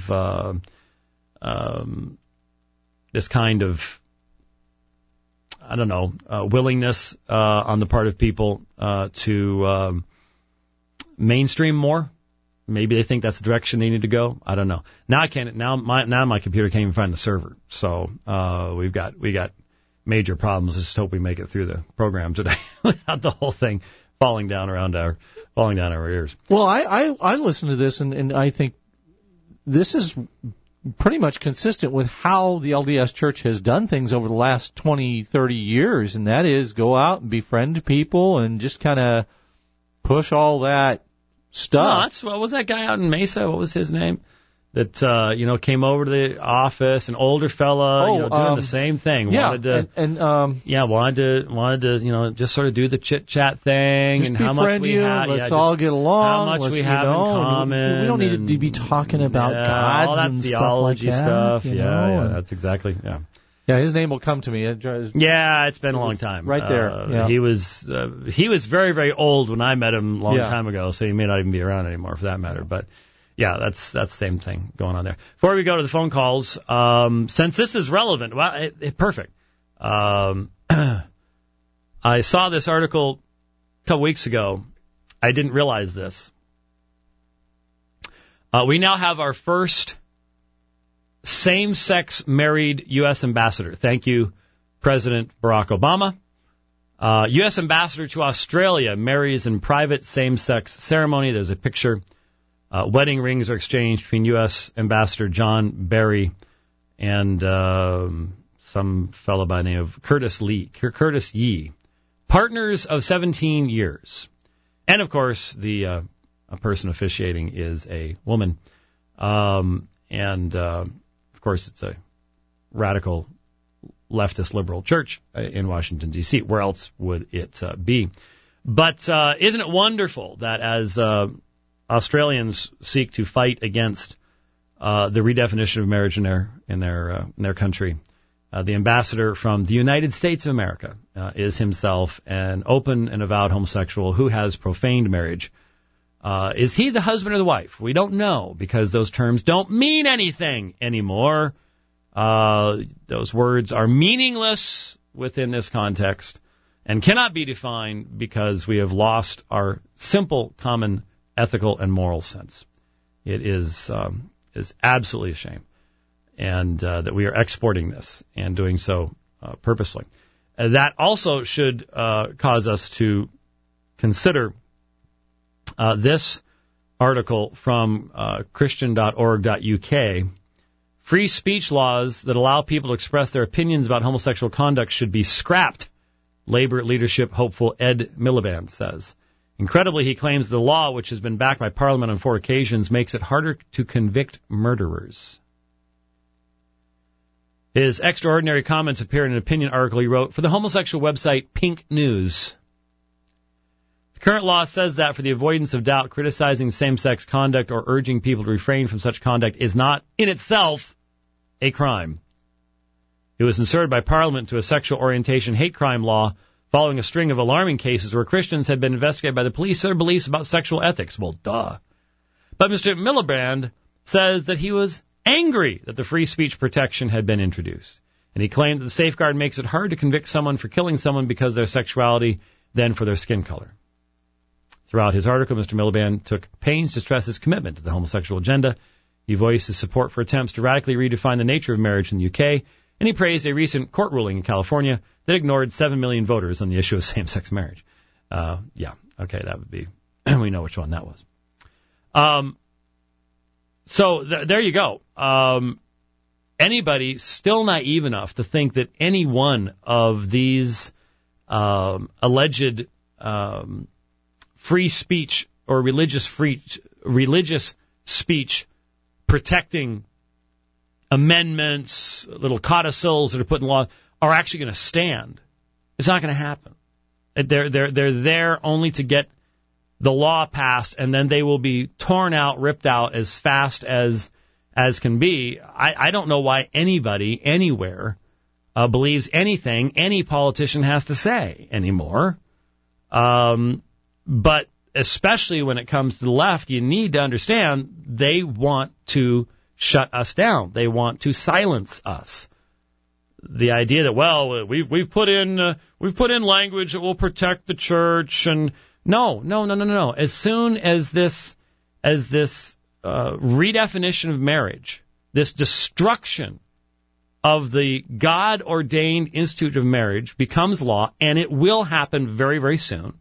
I don't know, willingness on the part of people to mainstream more. Maybe they think that's the direction they need to go. I don't know. Now I can't. Now my computer can't even find the server. So we got major problems. Just hope we make it through the program today without the whole thing falling down our ears. Well, I listen to this and I think this is pretty much consistent with how the LDS Church has done things over the last 20, 30 years, and that is go out and befriend people and just kind of push all that stuff. No, what was that guy out in Mesa? What was his name? That came over to the office, an older fella, doing the same thing. Yeah, wanted to just sort of do the chit chat thing and how much we have. Let's all get along. How much we have in common. We don't need to be talking about God all that and theology stuff like that. Yeah, that's exactly. Yeah. Yeah, his name will come to me. It's been a long time. Right there. Yeah. He was very, very old when I met him a long time ago, so he may not even be around anymore for that matter. But yeah, that's the same thing going on there. Before we go to the phone calls, since this is relevant, perfect. I saw this article a couple weeks ago. I didn't realize this. We now have our first same-sex married U.S. ambassador. Thank you, President Barack Obama. U.S. ambassador to Australia marries in private same-sex ceremony. There's a picture. Wedding rings are exchanged between U.S. Ambassador John Barry and some fellow by the name of Curtis Yee. Partners of 17 years. And, of course, a person officiating is a woman. Of course, it's a radical leftist liberal church in Washington, D.C. Where else would it be? But isn't it wonderful that as Australians seek to fight against the redefinition of marriage in their country, the ambassador from the United States of America is himself an open and avowed homosexual who has profaned marriage. Is he the husband or the wife? We don't know because those terms don't mean anything anymore. Those words are meaningless within this context and cannot be defined because we have lost our simple common ethical and moral sense. It is absolutely a shame, and that we are exporting this and doing so purposely. That also should cause us to consider this article from Christian.org.uk. Free speech laws that allow people to express their opinions about homosexual conduct should be scrapped, Labour leadership hopeful Ed Miliband says. Incredibly, he claims the law, which has been backed by Parliament on 4 occasions, makes it harder to convict murderers. His extraordinary comments appear in an opinion article he wrote for the homosexual website Pink News. The current law says that for the avoidance of doubt, criticizing same-sex conduct or urging people to refrain from such conduct is not, in itself, a crime. It was inserted by Parliament into a sexual orientation hate crime law following a string of alarming cases where Christians had been investigated by the police for their beliefs about sexual ethics. Well, duh. But Mr. Miliband says that he was angry that the free speech protection had been introduced. And he claimed that the safeguard makes it hard to convict someone for killing someone because of their sexuality than for their skin color. Throughout his article, Mr. Miliband took pains to stress his commitment to the homosexual agenda. He voiced his support for attempts to radically redefine the nature of marriage in the UK, and he praised a recent court ruling in California that ignored 7 million voters on the issue of same-sex marriage. That would be... we know which one that was. There you go. Anybody still naive enough to think that any one of these alleged free speech or religious speech protecting amendments, little codicils that are put in law, are actually going to stand. It's not going to happen. They're there only to get the law passed, and then they will be torn out, ripped out as fast as can be. I don't know why anybody, anywhere, believes anything any politician has to say anymore. But especially when it comes to the left, you need to understand they want to shut us down. They want to silence us. the idea that, well, we've put in language that will protect the church, and no. As soon as this redefinition of marriage, this destruction of the God-ordained institute of marriage becomes law, and it will happen very, very soon.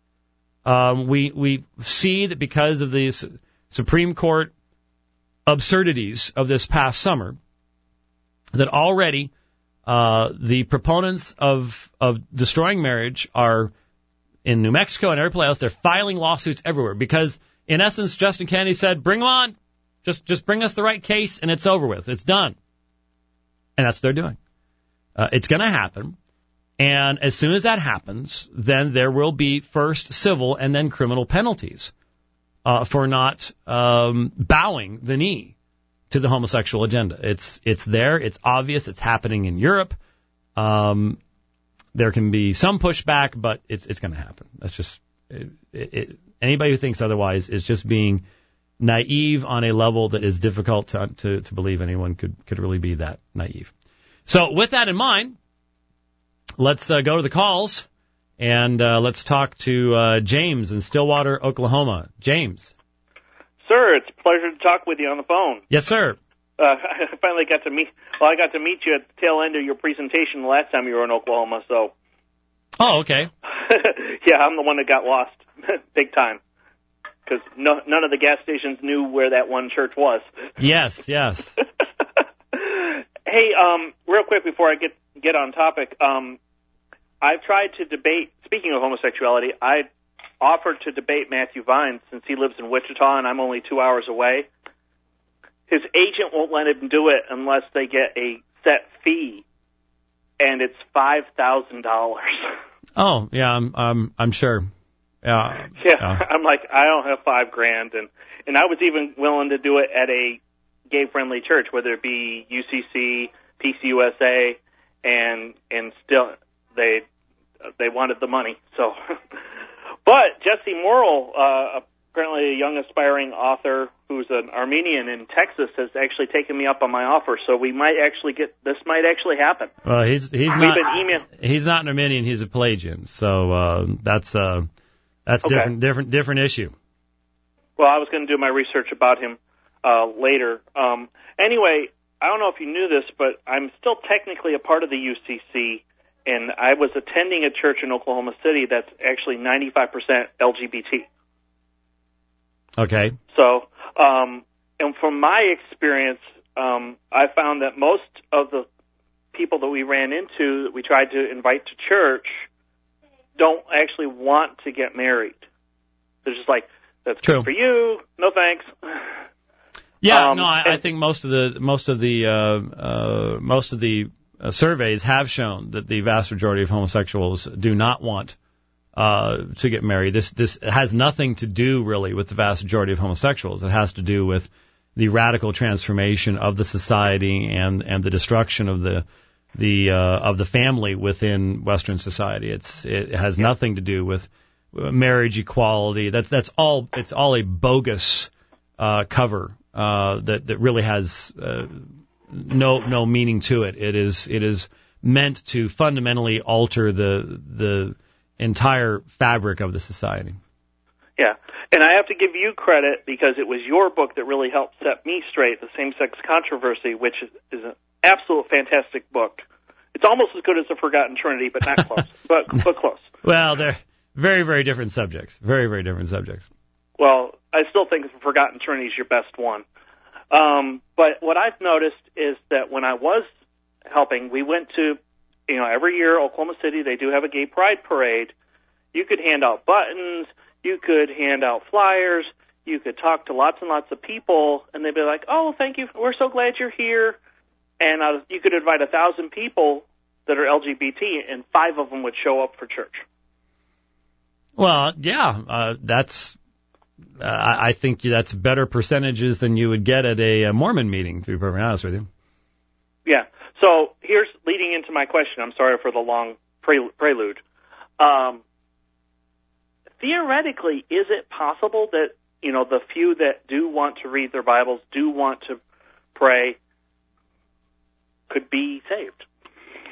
We see that because of the Supreme Court absurdities of this past summer, that already the proponents of destroying marriage are in New Mexico and every place else. They're filing lawsuits everywhere because, in essence, Justin Kennedy said, "Bring them on, just bring us the right case, and it's over with. It's done." And that's what they're doing. It's going to happen. And as soon as that happens, then there will be first civil and then criminal penalties for not bowing the knee to the homosexual agenda. It's there. It's obvious. It's happening in Europe. There can be some pushback, but it's going to happen. That's just anybody who thinks otherwise is just being naive on a level that is difficult to believe anyone could really be that naive. So with that in mind, let's go to the calls, and let's talk to James in Stillwater, Oklahoma. James. Sir, it's a pleasure to talk with you on the phone. Yes, sir. I finally got to meet you at the tail end of your presentation the last time you were in Oklahoma, so. Oh, okay. Yeah, I'm the one that got lost big time because none of the gas stations knew where that one church was. Yes. Hey, real quick before I get on topic, I've tried to debate, speaking of homosexuality, I offered to debate Matthew Vines since he lives in Wichita and I'm only 2 hours away. His agent won't let him do it unless they get a set fee, and it's $5,000. Oh, yeah, I'm sure. Yeah. I'm like, I don't have $5,000, and I was even willing to do it at a gay-friendly church, whether it be UCC, PCUSA, and still they wanted the money. So, but Jesse Morrill, apparently a young aspiring author who's an Armenian in Texas, has actually taken me up on my offer. So we might actually this might actually happen. Well, he's not an Armenian. He's a Pelagian. So that's okay. different issue. Well, I was going to do my research about him later. Anyway, I don't know if you knew this, but I'm still technically a part of the UCC, and I was attending a church in Oklahoma City that's actually 95% LGBT. Okay. So, and from my experience, I found that most of the people that we ran into that we tried to invite to church don't actually want to get married. They're just like, that's true. Good for you. No thanks. Yeah, I think most of the surveys have shown that the vast majority of homosexuals do not want to get married. This has nothing to do really with the vast majority of homosexuals. It has to do with the radical transformation of the society and the destruction of the family within Western society. It has nothing to do with marriage equality. That's all. It's all a bogus cover that really has no meaning to it. It is meant to fundamentally alter the entire fabric of the society. Yeah, and I have to give you credit because it was your book that really helped set me straight, The Same-Sex Controversy, which is an absolute fantastic book. It's almost as good as The Forgotten Trinity, but not close, but close. Well, they're very, very different subjects. Very, very different subjects. Well, I still think The Forgotten Trinity is your best one. But what I've noticed is that when I was helping, we went to, every year, Oklahoma City, they do have a gay pride parade. You could hand out buttons, you could hand out flyers, you could talk to lots and lots of people, and they'd be like, oh, thank you, we're so glad you're here. And you could invite 1,000 people that are LGBT, and 5 of them would show up for church. Well, yeah, that's... I think that's better percentages than you would get at a Mormon meeting, to be perfectly honest with you. Yeah. So here's leading into my question. I'm sorry for the long prelude. Theoretically, is it possible that, the few that do want to read their Bibles, do want to pray, could be saved?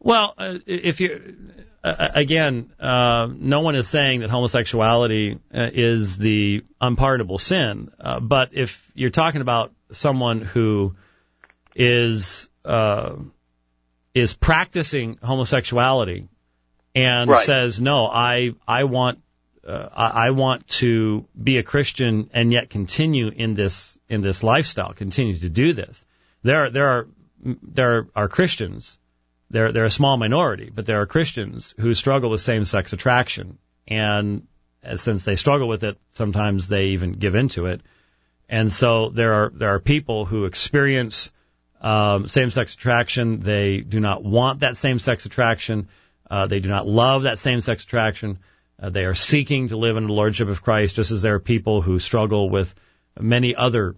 Well, if you again, no one is saying that homosexuality is the unpardonable sin. But if you're talking about someone who is practicing homosexuality and says, no, I want to be a Christian and yet continue in this lifestyle, continue to do this. There are Christians. They're a small minority, but there are Christians who struggle with same-sex attraction, and since they struggle with it, sometimes they even give into it. And so there are people who experience same-sex attraction. They do not want that same-sex attraction. They do not love that same-sex attraction. They are seeking to live in the Lordship of Christ, just as there are people who struggle with many other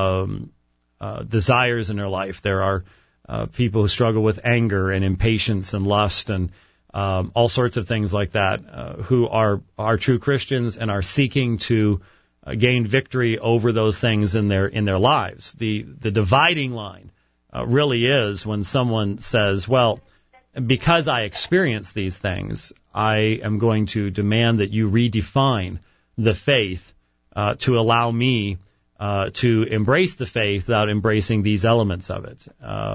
desires in their life. There are people who struggle with anger and impatience and lust and all sorts of things like that, who are true Christians and are seeking to gain victory over those things in their lives. The dividing line really is when someone says, well, because I experience these things, I am going to demand that you redefine the faith to allow me to embrace the faith without embracing these elements of it.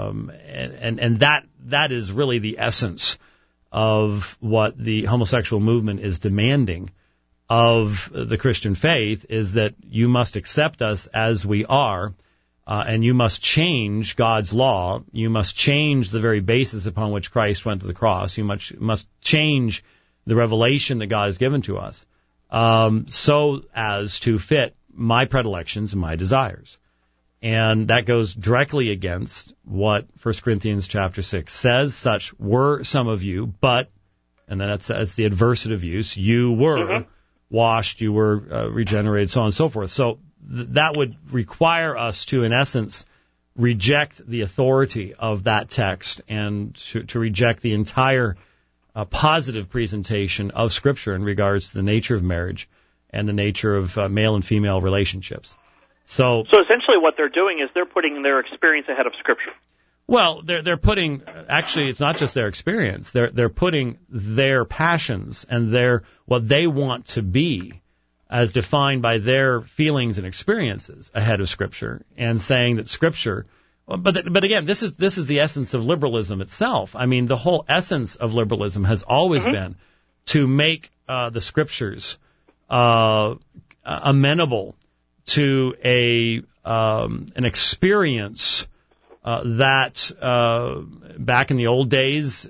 And that is really the essence of what the homosexual movement is demanding of the Christian faith, is that you must accept us as we are, and you must change God's law. You must change the very basis upon which Christ went to the cross. You must change the revelation that God has given to us so as to fit my predilections and my desires. And that goes directly against what 1 Corinthians chapter 6 says. Such were some of you, but, and then that's the adversative use, you were washed, you were regenerated, so on and so forth. So that would require us to, in essence, reject the authority of that text and to reject the entire positive presentation of Scripture in regards to the nature of marriage and the nature of male and female relationships. So essentially what they're doing is they're putting their experience ahead of Scripture. Well, they're putting, actually, it's not just their experience. They're putting their passions and what they want to be as defined by their feelings and experiences ahead of Scripture, and saying that Scripture, but again, this is the essence of liberalism itself. I mean, the whole essence of liberalism has always been to make the Scriptures amenable to an experience that back in the old days,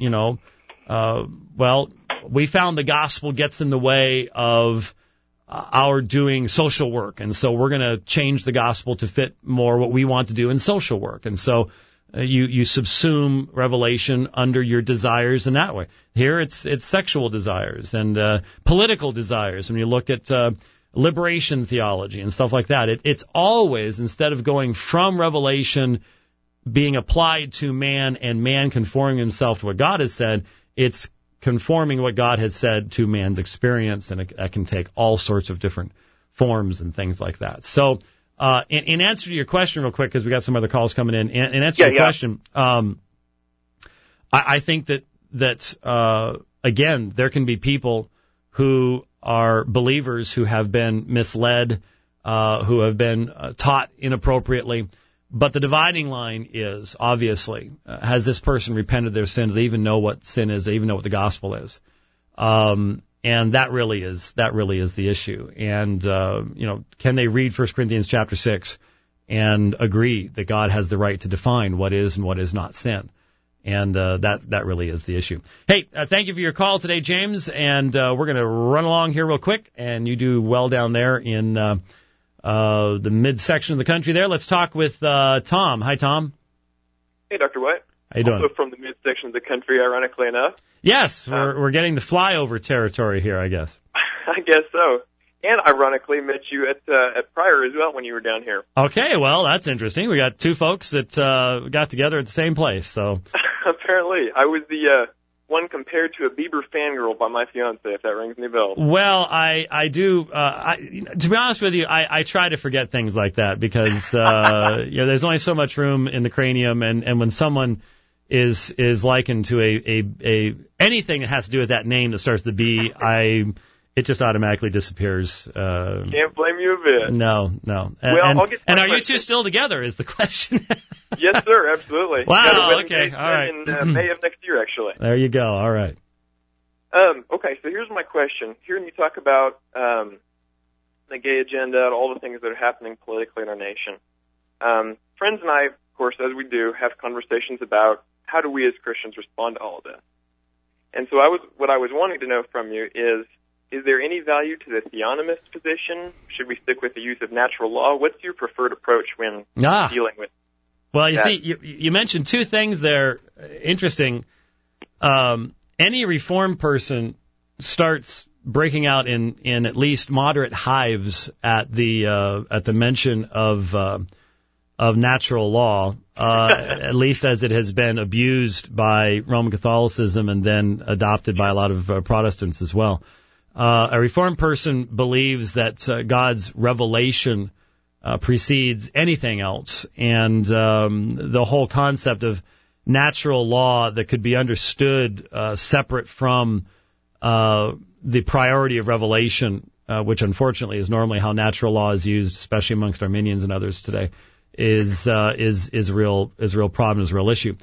we found the gospel gets in the way of our doing social work, and so we're going to change the gospel to fit more what we want to do in social work. And so you subsume revelation under your desires in that way. Here it's sexual desires and political desires. When you look at liberation theology and stuff like that, it's always, instead of going from revelation being applied to man and man conforming himself to what God has said, it's conforming what God has said to man's experience, and it can take all sorts of different forms and things like that. So in answer to your question real quick, because we got some other calls coming in answer to your question, I think that again, there can be people who are believers who have been misled, who have been taught inappropriately. But the dividing line is, obviously, has this person repented their sins? They even know what sin is. They even know what the gospel is. And that really is the issue. And, can they read 1 Corinthians chapter 6 and agree that God has the right to define what is and what is not sin? And that really is the issue. Hey, thank you for your call today, James. And we're going to run along here real quick. And you do well down there in the midsection of the country there. Let's talk with Tom. Hi, Tom. Hey, Dr. White. How you doing? Also from the midsection of the country, ironically enough. Yes, we're getting the flyover territory here, I guess. I guess so. And ironically, met you at Pryor as well when you were down here. Okay, well, that's interesting. We got two folks that got together at the same place. So apparently, I was the one compared to a Bieber fangirl by my fiance, if that rings any bells. Well, I do. To be honest with you, I try to forget things like that because there's only so much room in the cranium, and when someone is likened to a anything that has to do with that name that starts with the B. It just automatically disappears. Can't blame you a bit. No. And are you two still together is the question. Yes, sir, absolutely. Wow, okay, all right. In May of next year, actually. There you go, all right. Okay, so here's my question. Hearing you talk about the gay agenda, all the things that are happening politically in our nation, friends and I, of course, as we do, have conversations about how do we as Christians respond to all of this. And so what I was wanting to know from you is there any value to the theonomist position? Should we stick with the use of natural law? What's your preferred approach when dealing with Well, you that? see, you mentioned two things there. Interesting. Any reformed person starts breaking out in at least moderate hives at the mention of natural law, at least as it has been abused by Roman Catholicism and then adopted by a lot of Protestants as well. A reformed person believes that God's revelation precedes anything else, and the whole concept of natural law that could be understood separate from the priority of revelation, which unfortunately is normally how natural law is used, especially amongst Arminians and others today, is a real problem, is a real issue.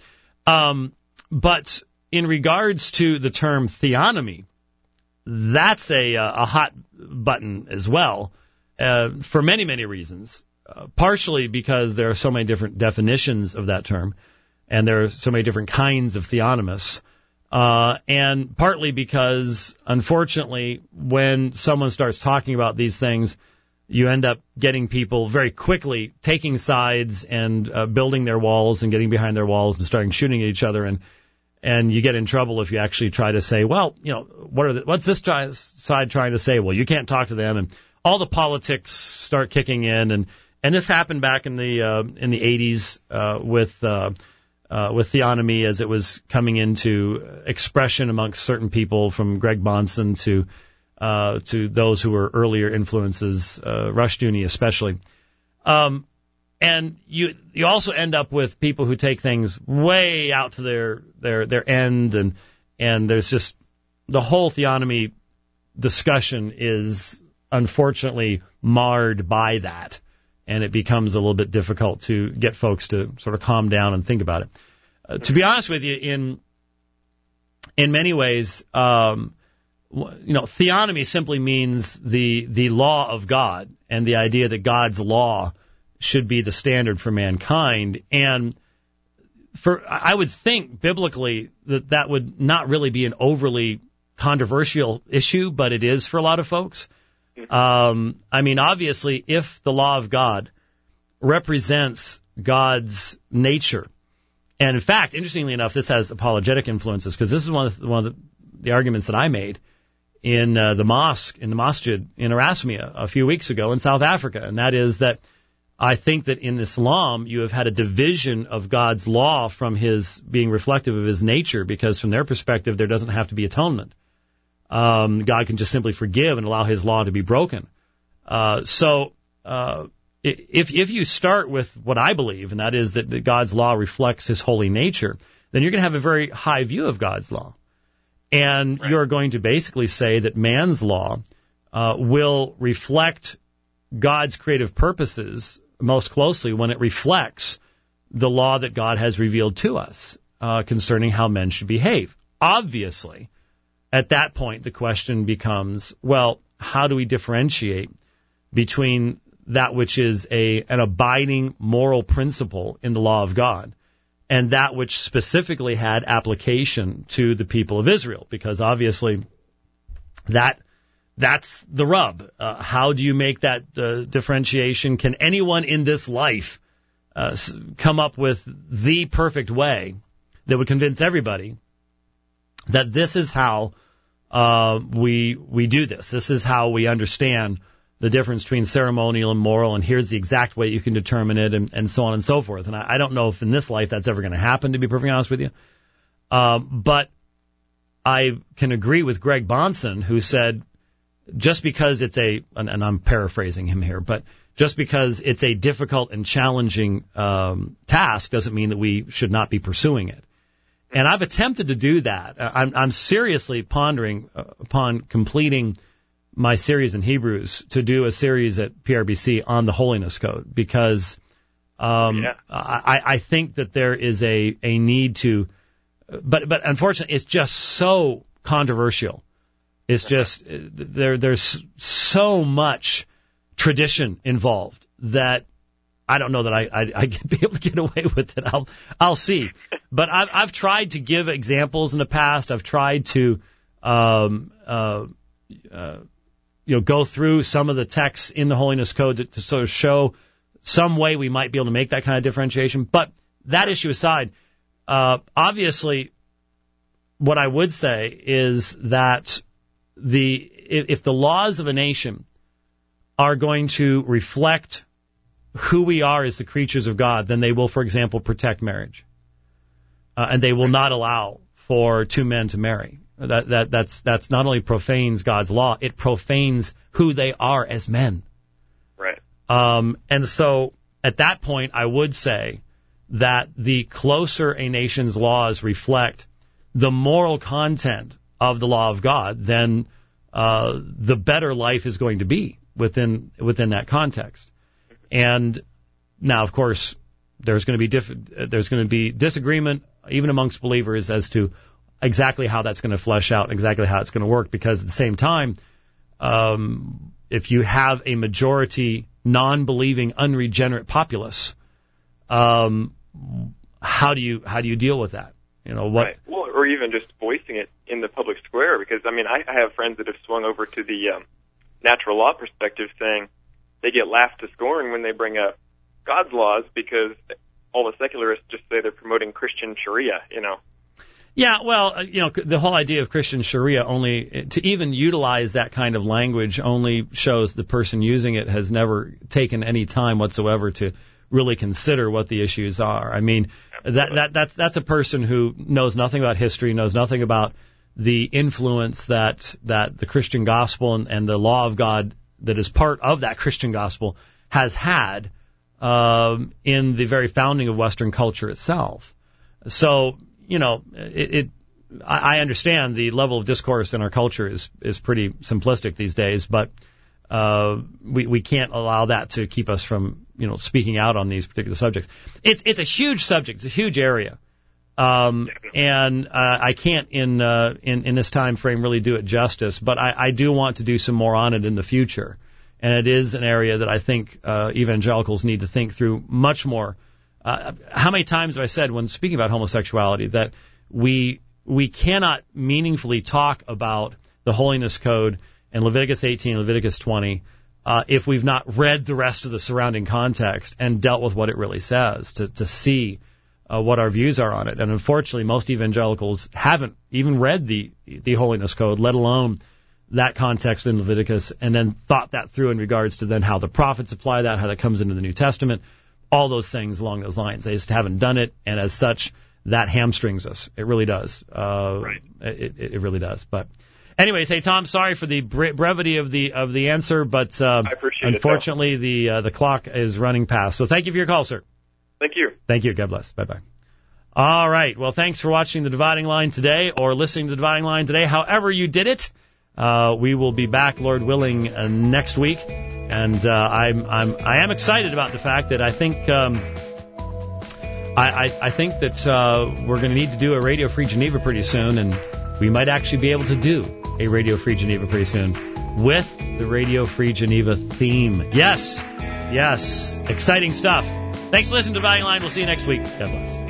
But in regards to the term theonomy, that's a hot button as well, for many, many reasons. Partially because there are so many different definitions of that term, and there are so many different kinds of theonomists, and partly because, unfortunately, when someone starts talking about these things, you end up getting people very quickly taking sides and building their walls and getting behind their walls and starting shooting at each other, and you get in trouble if you actually try to say, well, what's this side trying to say? Well, you can't talk to them, and all the politics start kicking in, and this happened back in the 80s with theonomy as it was coming into expression amongst certain people, from Greg Bonson to those who were earlier influences, Rushdoony especially. And you also end up with people who take things way out to their end, and there's just the whole theonomy discussion is unfortunately marred by that, and it becomes a little bit difficult to get folks to sort of calm down and think about it. To be honest with you, in many ways, theonomy simply means the law of God, and the idea that God's law should be the standard for mankind. And I would think biblically that would not really be an overly controversial issue, but it is for a lot of folks. Obviously, if the law of God represents God's nature, and in fact, interestingly enough, this has apologetic influences, because this is one of the arguments that I made in the masjid in Erasmia a few weeks ago in South Africa, and that is that I think that in Islam you have had a division of God's law from His being reflective of His nature, because from their perspective there doesn't have to be atonement. God can just simply forgive and allow His law to be broken. So if you start with what I believe, and that is that God's law reflects His holy nature, then you're going to have a very high view of God's law. And you're going to basically say that man's law will reflect God's creative purposes most closely when it reflects the law that God has revealed to us concerning how men should behave. Obviously, at that point, the question becomes, well, how do we differentiate between that which is an abiding moral principle in the law of God and that which specifically had application to the people of Israel? Because obviously that's the rub. How do you make that differentiation? Can anyone in this life come up with the perfect way that would convince everybody that this is how we do this? This is how we understand the difference between ceremonial and moral, and here's the exact way you can determine it, and so on and so forth. And I don't know if in this life that's ever going to happen, to be perfectly honest with you. But I can agree with Greg Bonson, who said, just because it's and I'm paraphrasing him here, but just because it's a difficult and challenging task doesn't mean that we should not be pursuing it. And I've attempted to do that. I'm seriously pondering upon completing my series in Hebrews to do a series at PRBC on the Holiness Code, because I think that there is a need to, but unfortunately it's just so controversial. It's just there's so much tradition involved that I don't know that I'd be able to get away with it. I'll see. But I've tried to give examples in the past. I've tried to go through some of the texts in the Holiness Code to sort of show some way we might be able to make that kind of differentiation. But that issue aside, obviously, what I would say is that if the laws of a nation are going to reflect who we are as the creatures of God, then they will, for example, protect marriage, and they will not allow for two men to marry. That's not only profanes God's law, it profanes who they are as men. Right. And so at that point, I would say that the closer a nation's laws reflect the moral content of the law of God, then the better life is going to be within that context. And now, of course, there's going to be disagreement even amongst believers as to exactly how that's going to flesh out, exactly how it's going to work. Because at the same time, if you have a majority non-believing, unregenerate populace, how do you deal with that? Right. Well, or even just voicing it in the public square. Because I have friends that have swung over to the natural law perspective, saying they get laughed to scorn when they bring up God's laws because all the secularists just say they're promoting Christian Sharia, Yeah, well, the whole idea of Christian Sharia, only to even utilize that kind of language only shows the person using it has never taken any time whatsoever to really consider what the issues are. I mean, that's a person who knows nothing about history, knows nothing about the influence that the Christian gospel and the law of God that is part of that Christian gospel has had in the very founding of Western culture itself. So, I understand the level of discourse in our culture is pretty simplistic these days, but we can't allow that to keep us from speaking out on these particular subjects. It's a huge subject, it's a huge area, and I can't in this time frame really do it justice. But I do want to do some more on it in the future, and it is an area that I think evangelicals need to think through much more. How many times have I said when speaking about homosexuality that we cannot meaningfully talk about the Holiness Code and Leviticus 18 and Leviticus 20 if we've not read the rest of the surrounding context and dealt with what it really says to see what our views are on it. And unfortunately, most evangelicals haven't even read the Holiness Code, let alone that context in Leviticus, and then thought that through in regards to then how the prophets apply that, how that comes into the New Testament. All those things along those lines. They just haven't done it, and as such, that hamstrings us. It really does. Right. It really does. But anyways, hey, Tom, sorry for the brevity of the answer, but I appreciate unfortunately the clock is running past. So thank you for your call, sir. Thank you. Thank you. God bless. Bye-bye. All right. Well, thanks for watching The Dividing Line today or listening to The Dividing Line today. However you did it, we will be back, Lord willing, next week. And I am excited about the fact that I think I think that we're going to need to do a Radio Free Geneva pretty soon, and we might actually be able to do a Radio Free Geneva pretty soon with the Radio Free Geneva theme. Yes, exciting stuff. Thanks for listening to Dividing Line. We'll see you next week. God bless.